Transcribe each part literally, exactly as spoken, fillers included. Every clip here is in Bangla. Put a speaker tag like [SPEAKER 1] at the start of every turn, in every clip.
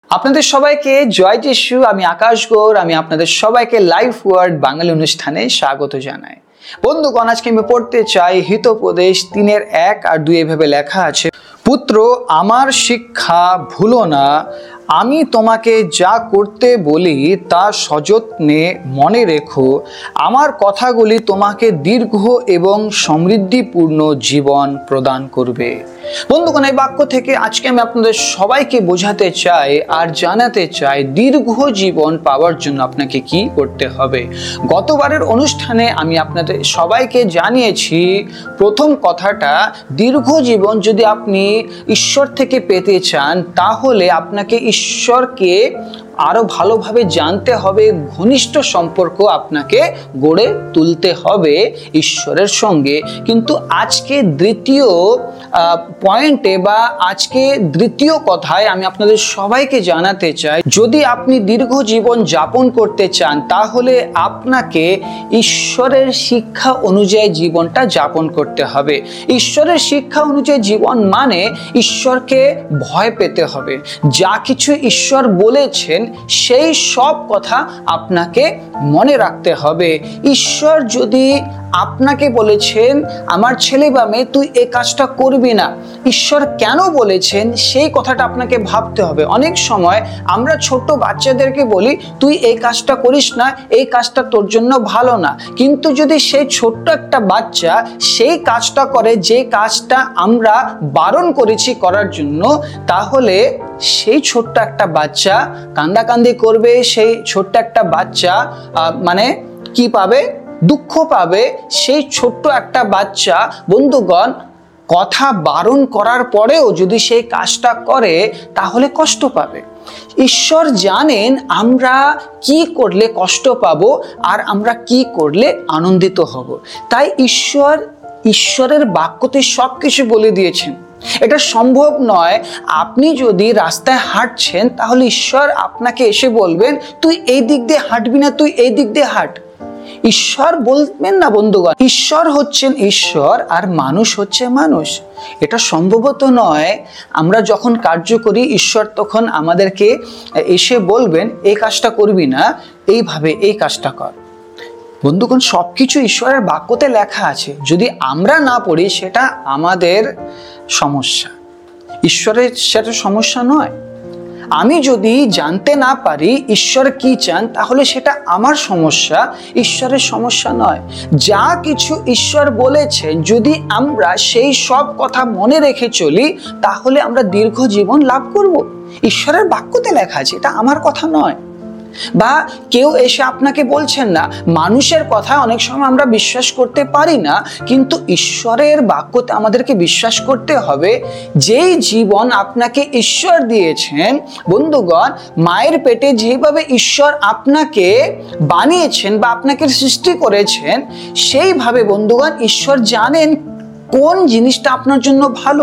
[SPEAKER 1] আপনাদের সবাইকে জয় যিশু। আমি আকাশ গৌর। আমি আপনাদের সবাইকে লাইফ ওয়ার্ড বাঙালি অনুষ্ঠানে স্বাগত জানাই। বন্ধুগণ, আজকে আমি পড়তে চাই হিতোপদেশ তিনের এক আর দুই। এভাবে লেখা আছে, পুত্র আমার শিক্ষা ভুলো না, আমি তোমাকে যা করতে বলি তা সযত্নে মনে রেখো, আমার কথাগুলি তোমাকে দীর্ঘ এবং সমৃদ্ধিপূর্ণ জীবন প্রদান করবে। বন্ধুগণ, এই বাক্য থেকে আজকে আমি আপনাদের সবাইকে বোঝাতে চাই আর জানাতে চাই দীর্ঘ জীবন পাওয়ার জন্য আপনাকে কি করতে হবে। গতবারের অনুষ্ঠানে আমি আপনাদের সবাইকে জানিয়েছি, প্রথম কথাটা, দীর্ঘ জীবন যদি আপনি ঈশ্বর থেকে পেতে চান তাহলে আপনাকে ঈশ্বরকে আরো ভালোভাবে জানতে হবে, ঘনিষ্ঠ সম্পর্ক আপনাকে গড়ে তুলতে হবে ঈশ্বরের সঙ্গে। কিন্তু আজকে দ্বিতীয় পয়েন্টে বা আজকে দ্বিতীয় কথায় আমি আপনাদের সবাইকে জানাতে চাই, যদি আপনি দীর্ঘ জীবন যাপন করতে চান তাহলে আপনাকে ঈশ্বরের শিক্ষা অনুযায়ী জীবনটা যাপন করতে হবে। ঈশ্বরের শিক্ষা অনুযায়ী জীবন মানে ঈশ্বরকে ভয় পেতে হবে। যা কিছু ঈশ্বর বলেছেন সেই সব কথা আপনাকে মনে রাখতে হবে। ঈশ্বর যদি আপনাকে বলেছেন, আমার ছেলে বা মেয়ে তুই এই কাজটা করবি না, ঈশ্বর কেন বলেছেন সেই কথাটা আপনাকে ভাবতে হবে। অনেক সময় আমরা ছোট বাচ্চাদেরকে বলি, তুই এই কাজটা করিস না, এই কাজটা তোর জন্য ভালো না। কিন্তু যদি সেই ছোট্ট একটা বাচ্চা সেই কাজটা করে যে কাজটা আমরা বারণ করেছি করার জন্য, তাহলে সেই ছোট্ট একটা বাচ্চা কান্দাকান্দি করবে। সেই ছোট্ট একটা বাচ্চা মানে কি পাবে? দুঃখ পাবে। সেই ছোট্ট একটা বাচ্চা, বন্ধুগণ, কথা বারণ করার পরেও যদি সেই কাজটা করে তাহলে কষ্ট পাবে। ঈশ্বর জানেন আমরা কি করলে কষ্ট পাবো আর আমরা কি করলে আনন্দিত হব। তাই ঈশ্বর ঈশ্বরের বাক্যতে সব কিছু বলে দিয়েছেন। এটা সম্ভব নয়, আপনি যদি রাস্তায় হাঁটছেন তাহলে ঈশ্বর আপনাকে এসে বলবেন তুই এই দিক দিয়ে হাঁটবি না, তুই এই দিক দিয়ে হাঁট। ঈশ্বর বলবেন না বন্ধুগণ। ঈশ্বর হচ্ছেন ঈশ্বর আর মানুষ হচ্ছে মানুষ। এটা সম্ভবত নয়। আমরা যখন কার্য করি ঈশ্বর তখন আমাদেরকে এসে বলবেন এই কাজটা করবি না, এইভাবে এই কাজটা কর। বন্ধুগণ, সবকিছু ঈশ্বরের বাক্যতে লেখা আছে। যদি আমরা না পড়ি সেটা আমাদের সমস্যা, ঈশ্বরের সেটা সমস্যা নয়। আমি যদি জানতে না পারি ঈশ্বর কি চান তাহলে সেটা আমার সমস্যা, ঈশ্বরের সমস্যা নয়। যা কিছু ঈশ্বর বলেছেন যদি আমরা সেই সব কথা মনে রেখে চলি তাহলে আমরা দীর্ঘ জীবন লাভ করব। ঈশ্বরের বাক্যতে লেখা আছে, এটা আমার কথা নয়। বা কেউ এসে আপনাকে বলছেন না, মানুষের কথা অনেক সময় আমরা বিশ্বাস করতে পারি না, কিন্তু ঈশ্বরের বাক্যতে আমাদেরকে বিশ্বাস করতে হবে। যেই জীবন আপনাকে ঈশ্বর দিয়েছেন, বন্ধুগণ, মায়ের পেটে যেভাবে ঈশ্বর আপনাকে বানিয়েছেন বা আপনাকে সৃষ্টি করেছেন, সেইভাবে বন্ধুগণ ঈশ্বর জানেন কোন জিনিসটা আপনার জন্য ভালো,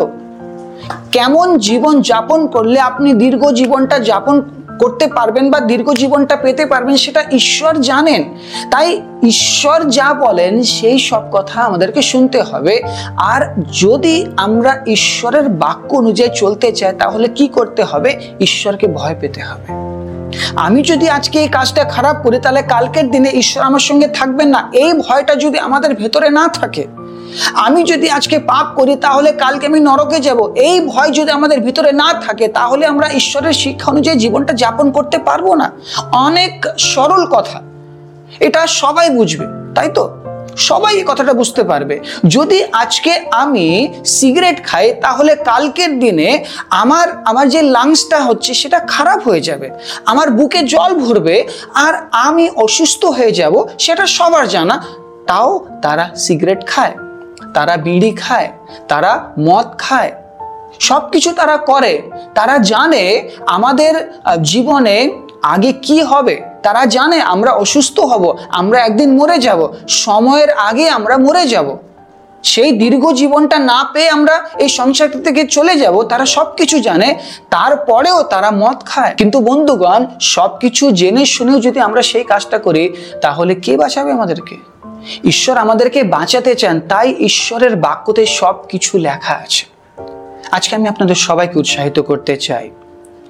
[SPEAKER 1] কেমন জীবন যাপন করলে আপনি দীর্ঘ জীবনটা যাপন করতে পারবেন বা দীর্ঘ জীবনটা পেতে পারবেন, সেটা ঈশ্বর জানেন। তাই ঈশ্বর যা বলেন সেই সব কথা আমাদেরকে শুনতে হবে। আর যদি আমরা ঈশ্বরের বাক্য অনুযায়ী চলতে চাই তাহলে কি করতে হবে? ঈশ্বরকে ভয় পেতে হবে। আমি যদি আজকে এই কাজটা খারাপ করি তাহলে কালকের দিনে ঈশ্বর আমার সঙ্গে থাকবেন না, এই ভয়টা যদি আমাদের ভেতরে না থাকে। আমি যদি আজকে পাপ করি তাহলে কালকে আমি নরকে যাব, এই ভয় যদি আমাদের ভিতরে না থাকে তাহলে আমরা ঈশ্বরের শিক্ষা অনুযায়ী জীবনটা যাপন করতে পারবো না। অনেক সরল কথা, এটা সবাই বুঝবে, তাই তো? সবাই এই কথাটা বুঝতে পারবে। যদি আজকে আমি সিগারেট খাই তাহলে কালকের দিনে আমার আমার যে লাংসটা হচ্ছে সেটা খারাপ হয়ে যাবে, আমার বুকে জল ভরবে আর আমি অসুস্থ হয়ে যাব, সেটা সবার জানা। তাও তারা সিগারেট খায়, তারা বিড়ি খায়, তারা মদ খায়, সব কিছু তারা করে। তারা জানে আমাদের জীবনে আগে কি হবে, তারা জানে আমরা অসুস্থ হব, আমরা একদিন মরে যাব, সময়ের আগে আমরা মরে যাব, সেই দীর্ঘ জীবনটা না পেয়ে আমরা এই সংসার থেকে চলে যাব। তারা সব কিছু জানে, তারপরেও তারা মদ খায়। কিন্তু বন্ধুগণ, সব কিছু জেনে শুনেও যদি আমরা সেই কাজটা করি তাহলে কে বাঁচাবে আমাদেরকে? ঈশ্বর আমাদেরকে বাঁচাতে চান, তাই ঈশ্বরের বাক্যতে সব কিছু লেখা আছে। আজকে আমি আপনাদের সবাইকে উৎসাহিত করতে চাই,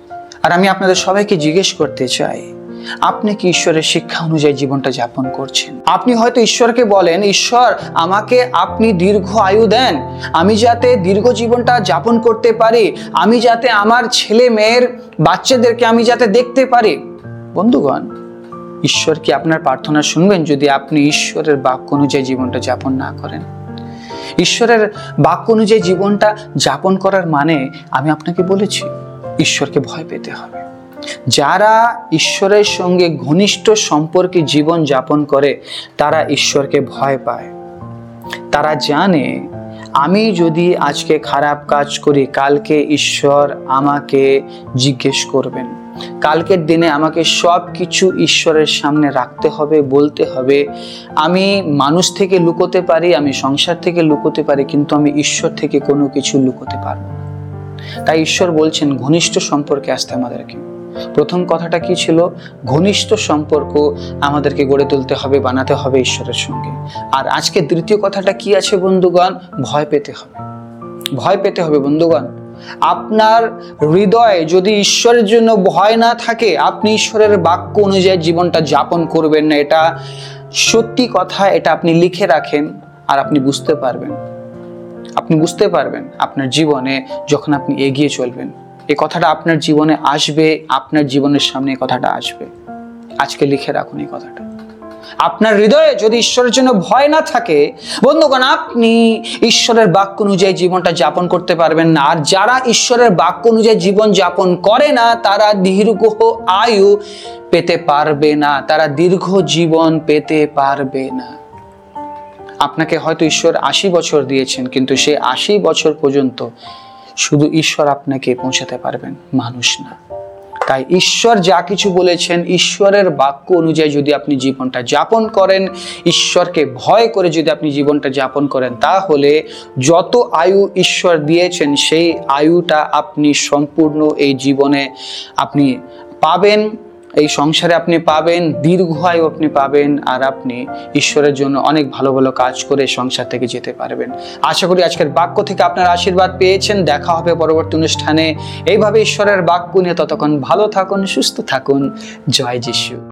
[SPEAKER 1] আর আমি আপনাদের সবাইকে জিজ্ঞেস করতে চাই, আপনি কি ঈশ্বরের শিক্ষা অনুযায়ী জীবনটা যাপন করছেন? আপনি হয়তো ঈশ্বরকে বলেন, ঈশ্বর আমাকে আপনি দীর্ঘ আয়ু দেন, আমি যাতে দীর্ঘ জীবনটা যাপন করতে পারি, আমি যাতে আমার ছেলে মেয়ের বাচ্চাদেরকে আমি যাতে দেখতে পারি। বন্ধুগণ, ঈশ্বর কি আপনার প্রার্থনা শুনবেন যদি আপনি ঈশ্বরের বাক্য অনুযায়ী জীবনটা যাপন না করেন? ঈশ্বরের বাক্য অনুযায়ী জীবনটা যাপন করার মানে আমি আপনাকে বলেছি, ঈশ্বরকে ভয় পেতে হবে। যারা ঈশ্বরের সঙ্গে ঘনিষ্ঠ সম্পর্কে জীবন যাপন করে তারা ঈশ্বরকে ভয় পায়। তারা জানে আমি যদি আজকে খারাপ কাজ করি, কালকে ঈশ্বর আমাকে জিজ্ঞেস করবেন। কালকের দিনে আমাকে সব কিছু ঈশ্বরের সামনে রাখতে হবে, বলতে হবে। আমি মানুষ থেকে লুকোতে পারি, আমি সংসার থেকে লুকোতে পারি, কিন্তু আমি ঈশ্বর থেকে কোনো কিছু লুকোতে পারবো না। তাই ঈশ্বর বলছেন ঘনিষ্ঠ সম্পর্কে আসতে আমাদেরকে। প্রথম কথাটা কি ছিল? ঘনিষ্ঠ সম্পর্ক আমাদেরকে গড়ে তুলতে হবে, বানাতে হবে ঈশ্বরের সঙ্গে। আর আজকে দ্বিতীয় কথাটা কি আছে বন্ধুগণ? ভয় পেতে হবে। ভয় পেতে হবে বন্ধুগণ। আপনার হৃদয়ে যদি ঈশ্বরের জন্য ভয় না থাকে, আপনি ঈশ্বরের বাক্য অনুযায়ী জীবনটা যাপন করবেন না। এটা সত্যি কথা, এটা আপনি লিখে রাখেন আর আপনি বুঝতে পারবেন। আপনি বুঝতে পারবেন আপনার জীবনে যখন আপনি এগিয়ে চলবেন, এই কথাটা আপনার জীবনে আসবে, আপনার জীবনের সামনে এই কথাটা আসবে। আজকে লিখে রাখুন এই কথাটা। আপনার হৃদয়ে যদি ঈশ্বরের জন্য ভয় না থাকে বন্ধুগণ, আপনি ঈশ্বরের বাক্য অনুযায়ী জীবনটা যাপন করতে পারবেন না। আর যারা ঈশ্বরের বাক্য অনুযায়ী জীবন যাপন করে না তারা দীর্ঘ আয়ু পেতে পারবে না, তারা দীর্ঘ জীবন পেতে পারবে না। আপনাকে হয়তো ঈশ্বর আশি বছর দিয়েছেন, কিন্তু সে আশি বছর পর্যন্ত শুধু ঈশ্বর আপনাকে পৌঁছাতে পারবেন, মানুষ না। তাই ঈশ্বর যা কিছু বলেছেন ঈশ্বরের বাক্য অনুযায়ী যদি আপনি জীবনটা যাপন করেন, ঈশ্বরকে ভয় করে যদি আপনি জীবনটা যাপন করেন, তাহলে যত আয়ু ঈশ্বর দিয়েছেন সেই আয়ুটা আপনি সম্পূর্ণ এই জীবনে আপনি পাবেন, এই সংসারে আপনি পাবেন, দীর্ঘ আয়ু আপনি পাবেন। আর আপনি ঈশ্বরের জন্য অনেক ভালো ভালো কাজ করে সংসার থেকে যেতে পারবেন। আশা করি আজকের বাক্য থেকে আপনার আশীর্বাদ পেয়েছেন। দেখা হবে পরবর্তী অনুষ্ঠানে এইভাবে ঈশ্বরের বাক্য নিয়ে। ততক্ষণ ভালো থাকুন, সুস্থ থাকুন। জয় যিশু।